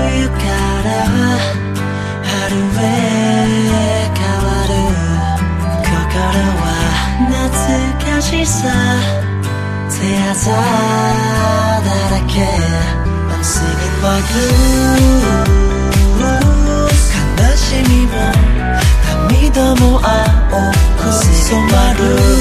冬から春へ変わる心は懐かしさ手あざだらけ I'm singing my blues 悲しみも涙も青く染まる